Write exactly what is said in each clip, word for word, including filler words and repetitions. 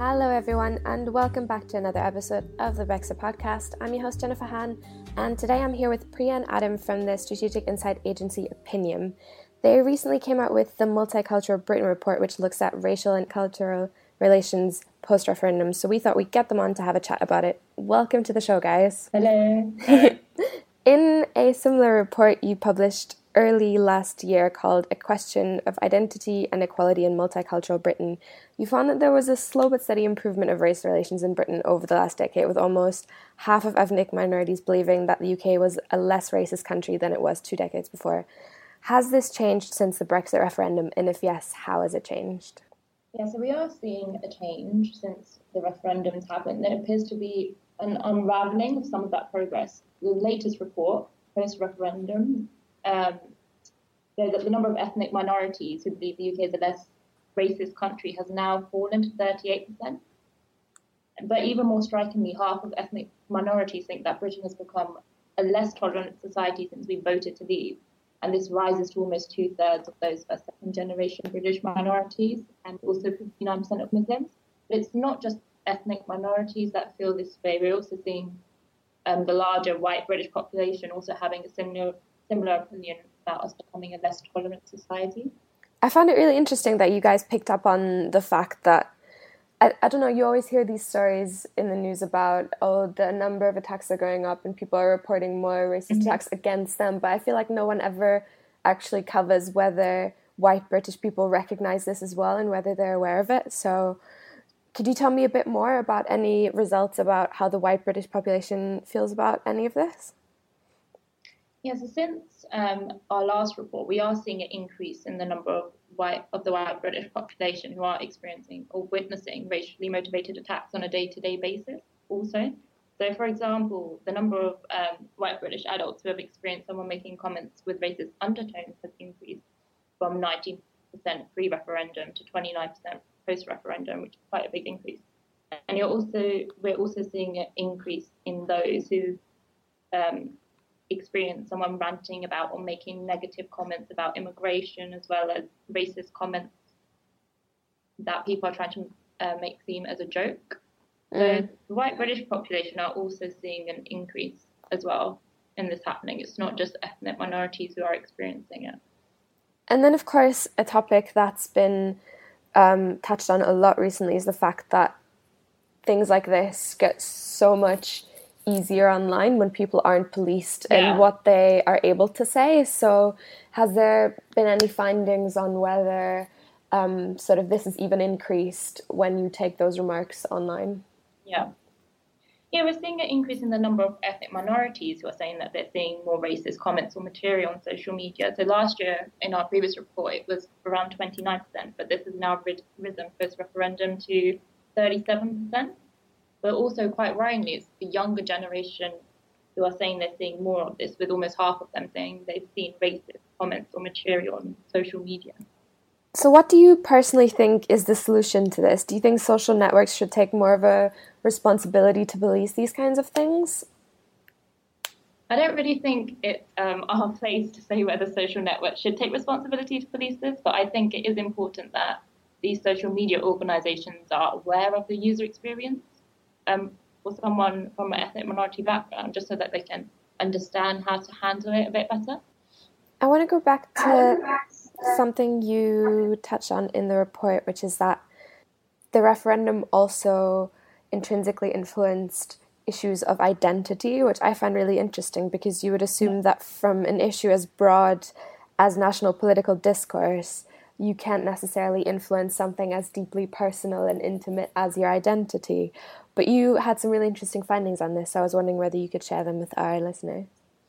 Hello everyone and welcome back to another episode of the Brexit podcast. I'm your host Jennifer Han and today I'm here with Priya and Adam from the strategic insight agency Opinium. They recently came out with the Multicultural Britain report, which looks at racial and cultural relations post-referendum, so we thought we'd get them on to have a chat about it. Welcome to the show, guys. Hello. In a similar report you published early last year called A Question of Identity and Equality in Multicultural Britain, you found that there was a slow but steady improvement of race relations in Britain over the last decade, with almost half of ethnic minorities believing that the U K was a less racist country than it was two decades before. Has this changed since the Brexit referendum, and if yes, how has it changed? Yeah, so we are seeing a change since the referendums happened. There appears to be an unravelling of some of that progress. The latest report, post-referendum, um, that the number of ethnic minorities who believe the U K is a less racist country has now fallen to thirty-eight percent. But even more strikingly, half of ethnic minorities think that Britain has become a less tolerant society since we voted to leave. And this rises to almost two-thirds of those first second-generation British minorities and also fifty-nine percent of Muslims. But it's not just ethnic minorities that feel this way. We're also seeing um, the larger white British population also having a similar similar opinion about us becoming a less tolerant society. I found it really interesting that you guys picked up on the fact that, I, I don't know, you always hear these stories in the news about, oh, the number of attacks are going up and people are reporting more racist mm-hmm. attacks against them, but I feel like no one ever actually covers whether white British people recognize this as well and whether they're aware of it. So could you tell me a bit more about any results about how the white British population feels about any of this? Yeah, so since um, our last report, we are seeing an increase in the number of white of the white British population who are experiencing or witnessing racially motivated attacks on a day-to-day basis also. So, for example, the number of um, white British adults who have experienced someone making comments with racist undertones has increased from nineteen percent pre-referendum to twenty-nine percent post-referendum, which is quite a big increase. And you're also we're also seeing an increase in those who um, experience someone ranting about or making negative comments about immigration, as well as racist comments that people are trying to uh, make seem as a joke. Mm. So the white British population are also seeing an increase as well in this happening. It's not just ethnic minorities who are experiencing it. And then, of course, a topic that's been um, touched on a lot recently is the fact that things like this get so much easier online when people aren't policed in yeah. what they are able to say. So has there been any findings on whether um, sort of this is even increased when you take those remarks online? Yeah. Yeah, we're seeing an increase in the number of ethnic minorities who are saying that they're seeing more racist comments or material on social media. So last year, in our previous report, it was around twenty-nine percent, but this has now risen post-referendum to thirty-seven percent. But also, quite worryingly, it's the younger generation who are saying they're seeing more of this, with almost half of them saying they've seen racist comments or material on social media. So what do you personally think is the solution to this? Do you think social networks should take more of a responsibility to police these kinds of things? I don't really think it's um, our place to say whether social networks should take responsibility to police this, but I think it is important that these social media organisations are aware of the user experience Um, for someone from an ethnic minority background, just so that they can understand how to handle it a bit better. I want to go back to something you touched on in the report, which is that the referendum also intrinsically influenced issues of identity, which I find really interesting because you would assume that from an issue as broad as national political discourse, you can't necessarily influence something as deeply personal and intimate as your identity. But you had some really interesting findings on this, so I was wondering whether you could share them with our listeners.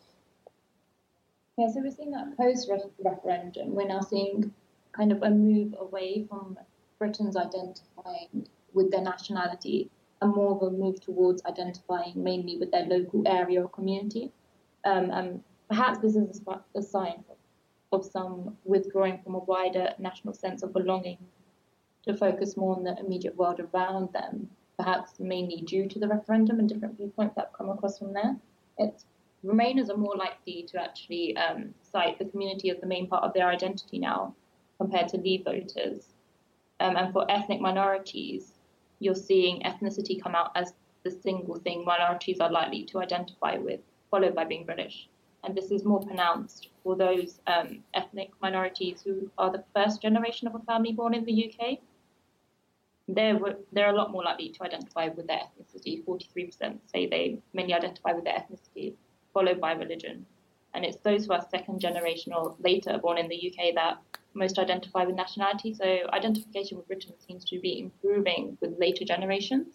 Yeah, so we're seeing that post-referendum, we're now seeing kind of a move away from Britons identifying with their nationality and more of a move towards identifying mainly with their local area or community. Um, and perhaps this is a sign of some withdrawing from a wider national sense of belonging to focus more on the immediate world around them, perhaps mainly due to the referendum and different viewpoints that have come across from there. It's Remainers are more likely to actually um, cite the community as the main part of their identity now compared to Leave voters. Um, and for ethnic minorities, you're seeing ethnicity come out as the single thing minorities are likely to identify with, followed by being British. And this is more pronounced for those um, ethnic minorities who are the first generation of a family born in the U K. They're, they're a lot more likely to identify with their ethnicity. forty-three percent say they mainly identify with their ethnicity, followed by religion. And it's those who are second generation or later born in the U K that most identify with nationality. So identification with Britain seems to be improving with later generations.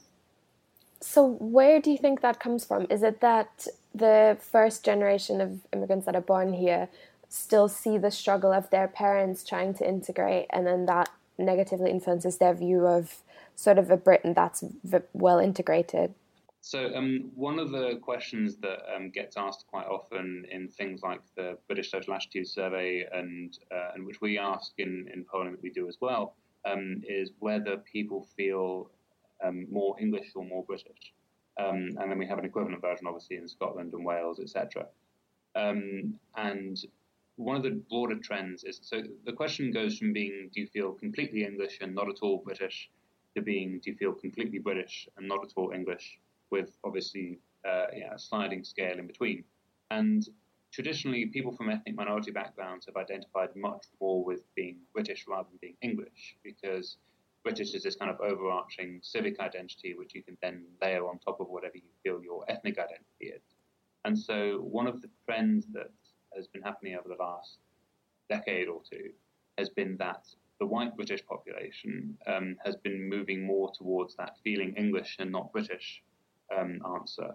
So where do you think that comes from? Is it that the first generation of immigrants that are born here still see the struggle of their parents trying to integrate, and then that negatively influences their view of sort of a Britain that's v- well integrated? So um, one of the questions that um, gets asked quite often in things like the British Social Attitude Survey, and uh, and which we ask in, in polling that we do as well, um, is whether people feel um, more English or more British. Um, and then we have an equivalent version, obviously, in Scotland and Wales, et cetera. Um, and one of the broader trends is, so the question goes from being, do you feel completely English and not at all British, to being, do you feel completely British and not at all English, with obviously uh, yeah, a sliding scale in between. And traditionally, people from ethnic minority backgrounds have identified much more with being British rather than being English, because British is this kind of overarching civic identity, which you can then layer on top of whatever you feel your ethnic identity is. And so one of the trends that has been happening over the last decade or two has been that the white British population um, has been moving more towards that feeling English and not British um, answer.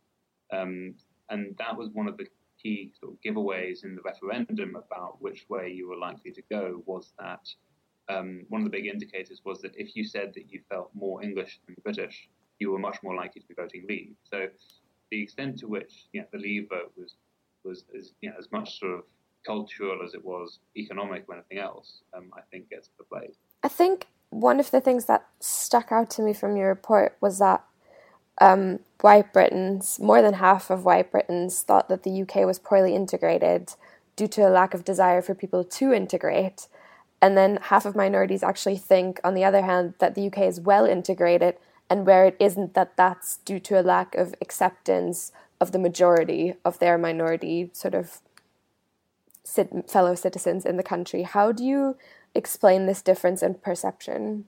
Um, and that was one of the key sort of giveaways in the referendum about which way you were likely to go, was that um, one of the big indicators was that if you said that you felt more English than British, you were much more likely to be voting Leave. So the extent to which you know, the Leave vote was was as, you know, as much sort of cultural as it was economic or anything else, um, I think gets overplayed. I think one of the things that stuck out to me from your report was that um, white Britons, more than half of white Britons, thought that the U K was poorly integrated due to a lack of desire for people to integrate. And then half of minorities actually think, on the other hand, that the U K is well integrated, and where it isn't, that that's due to a lack of acceptance of the majority of their minority sort of fellow citizens in the country. How do you explain this difference in perception?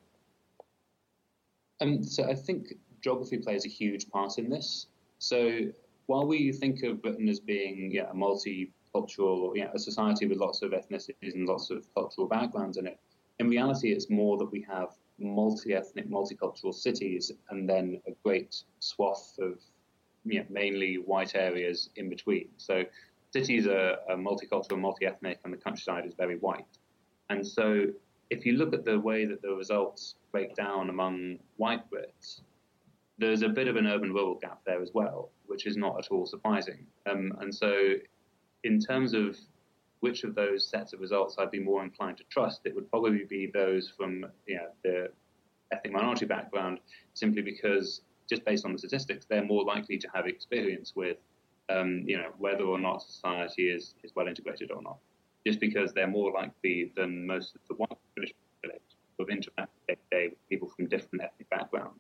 Um, so I think geography plays a huge part in this. So while we think of Britain as being yeah, a multicultural, or yeah, a society with lots of ethnicities and lots of cultural backgrounds in it, in reality it's more that we have multi-ethnic, multicultural cities, and then a great swath of you know, mainly white areas in between. So cities are, are multicultural, multi-ethnic, and the countryside is very white. And so if you look at the way that the results break down among white Brits, there's a bit of an urban-rural gap there as well, which is not at all surprising. Um, and so in terms of which of those sets of results I'd be more inclined to trust, it would probably be those from you know, the ethnic minority background, simply because, just based on the statistics, they're more likely to have experience with um, you know, whether or not society is, is well integrated or not, just because they're more likely than most of the white British population to have interacted day-to-day with people from different ethnic backgrounds.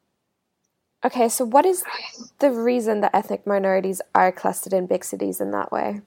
Okay, so what is the reason that ethnic minorities are clustered in big cities in that way?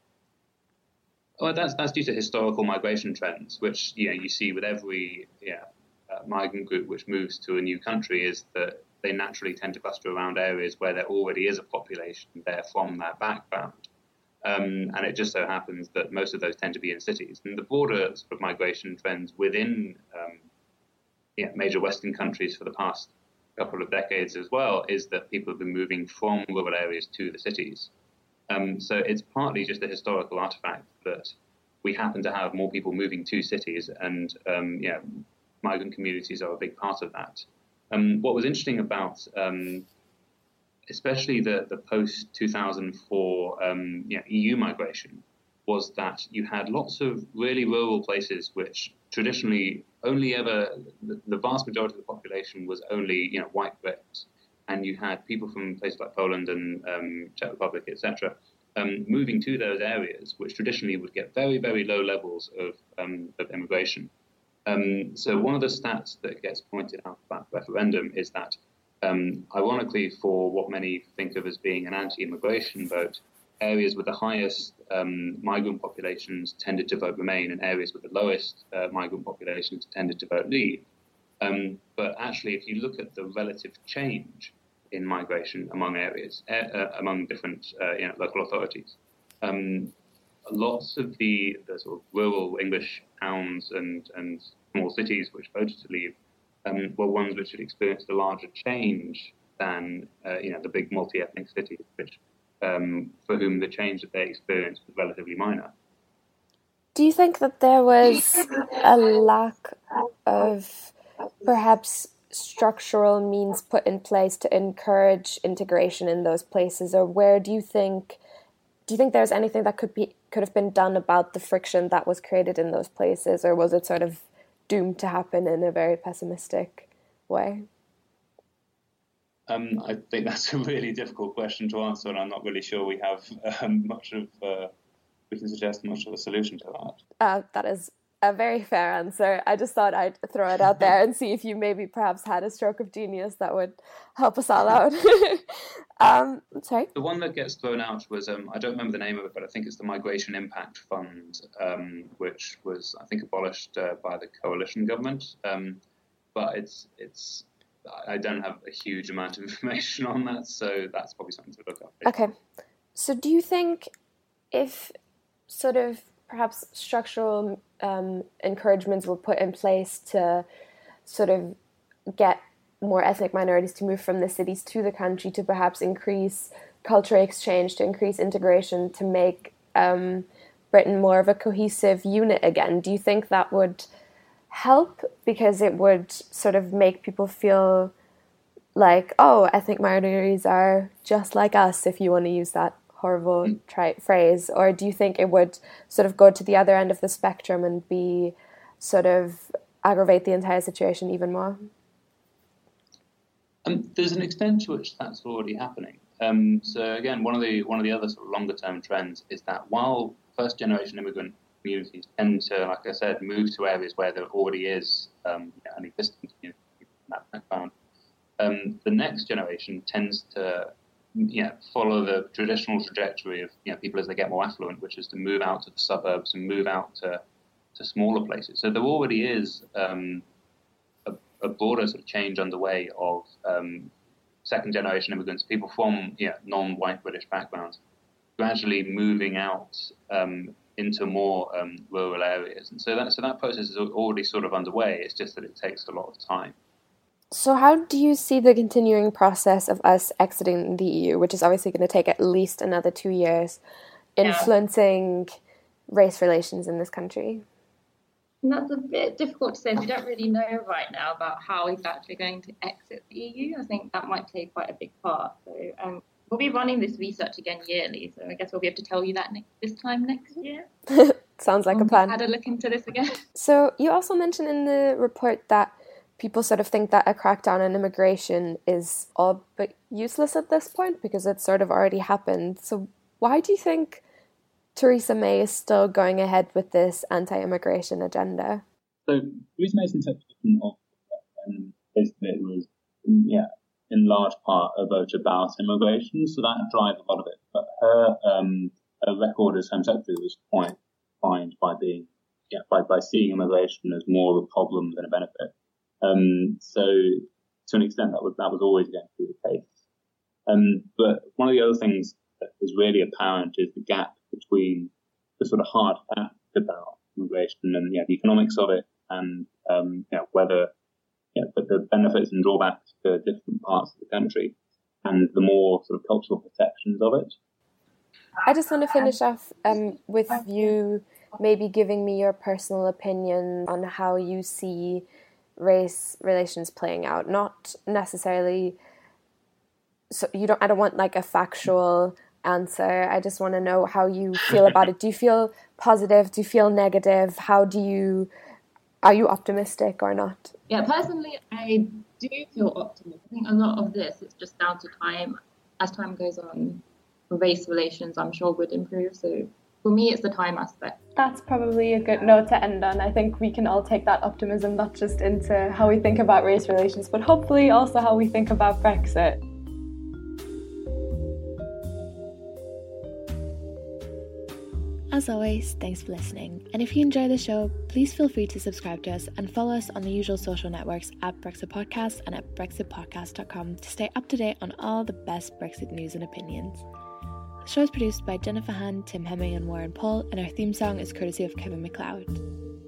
Well, that's that's due to historical migration trends, which you know you see with every yeah uh, migrant group which moves to a new country, is that they naturally tend to cluster around areas where there already is a population there from that background. Um, and it just so happens that most of those tend to be in cities. And the broader sort of migration trends within um, yeah, major Western countries for the past couple of decades as well is that people have been moving from rural areas to the cities. Um, so it's partly just a historical artifact that we happen to have more people moving to cities, and um, yeah, migrant communities are a big part of that. Um, what was interesting about um, especially the, the post two thousand four um, yeah, E U migration was that you had lots of really rural places which traditionally only ever, the, the vast majority of the population was only you know white Brits, and you had people from places like Poland and um, Czech Republic, et cetera, um, moving to those areas, which traditionally would get very, very low levels of, um, of immigration. Um, so one of the stats that gets pointed out about the referendum is that, um, ironically, for what many think of as being an anti-immigration vote, areas with the highest um, migrant populations tended to vote Remain, and areas with the lowest uh, migrant populations tended to vote Leave. Um, but actually, if you look at the relative change in migration among areas, uh, among different uh, you know, local authorities, um, lots of the, the sort of rural English towns and, and small cities which voted to Leave um, were ones which had experienced a larger change than uh, you know the big multi-ethnic cities, which um, for whom the change that they experienced was relatively minor. Do you think that there was a lack of perhaps structural means put in place to encourage integration in those places, or where do you think do you think there's anything that could be could have been done about the friction that was created in those places, or was it sort of doomed to happen in a very pessimistic way? Um, I think that's a really difficult question to answer, and I'm not really sure we have um, much of uh, we can suggest much of a solution to that. Uh, that is a very fair answer. I just thought I'd throw it out there and see if you maybe perhaps had a stroke of genius that would help us all out. um, sorry? The one that gets thrown out was, um, I don't remember the name of it, but I think it's the Migration Impact Fund, um, which was, I think, abolished uh, by the coalition government. Um, but it's, it's, I don't have a huge amount of information on that, so that's probably something to look up. Okay. So do you think if sort of perhaps structural um, encouragements were put in place to sort of get more ethnic minorities to move from the cities to the country, to perhaps increase cultural exchange, to increase integration, to make um, Britain more of a cohesive unit again, do you think that would help? Because it would sort of make people feel like, oh, ethnic minorities are just like us, if you want to use that horrible trite phrase, or do you think it would sort of go to the other end of the spectrum and be sort of aggravate the entire situation even more? Um, there's an extent to which that's already happening. Um, so again, one of the one of the other sort of longer term trends is that while first generation immigrant communities tend to, like I said, move to areas where there already is um, an existing community in that background, um, the next generation tends to Yeah, follow the traditional trajectory of you know, people as they get more affluent, which is to move out to the suburbs and move out to, to smaller places. So there already is um, a, a broader sort of change underway of um, second-generation immigrants, people from you know, non-white British backgrounds, gradually moving out um, into more um, rural areas. And so that so that process is already sort of underway. It's just that it takes a lot of time. So how do you see the continuing process of us exiting the E U, which is obviously going to take at least another two years, influencing yeah. race relations in this country? And that's a bit difficult to say. We don't really know right now about how exactly we're going to exit the E U. I think that might take quite a big part. So um, we'll be running this research again yearly, so I guess we'll be able to tell you that next, this time next year. Sounds like um, a plan. Had a look into this again. So you also mentioned in the report that people sort of think that a crackdown on immigration is all but useless at this point because it's sort of already happened. So why do you think Theresa May is still going ahead with this anti-immigration agenda? So Theresa May's interpretation of the referendum is that it was, yeah, in large part a vote about immigration, so that drives a lot of it. But her, um, her record as Home Secretary was quite defined by being, yeah, by, by seeing immigration as more of a problem than a benefit. Um, so to an extent that was that was always going to be the case. Um, but one of the other things that is really apparent is the gap between the sort of hard fact about immigration and yeah, the economics of it, and um, you know, whether yeah, but the benefits and drawbacks for different parts of the country, and the more sort of cultural perceptions of it. I just want to finish off um, with you maybe giving me your personal opinion on how you see race relations playing out, not necessarily so you don't I don't want like a factual answer. I just want to know how you feel about it. Do you feel positive? Do you feel negative? How do you are you optimistic or not? Yeah, personally I do feel optimistic. I think a lot of this is just down to time. As time goes on, race relations I'm sure would improve, so for me, it's the time aspect. That's probably a good note to end on. I think we can all take that optimism not just into how we think about race relations, but hopefully also how we think about Brexit. As always, thanks for listening. And if you enjoy the show, please feel free to subscribe to us and follow us on the usual social networks at Brexit Podcast and at brexit podcast dot com to stay up to date on all the best Brexit news and opinions. The show is produced by Jennifer Han, Tim Hemming and Warren Paul, and our theme song is courtesy of Kevin MacLeod.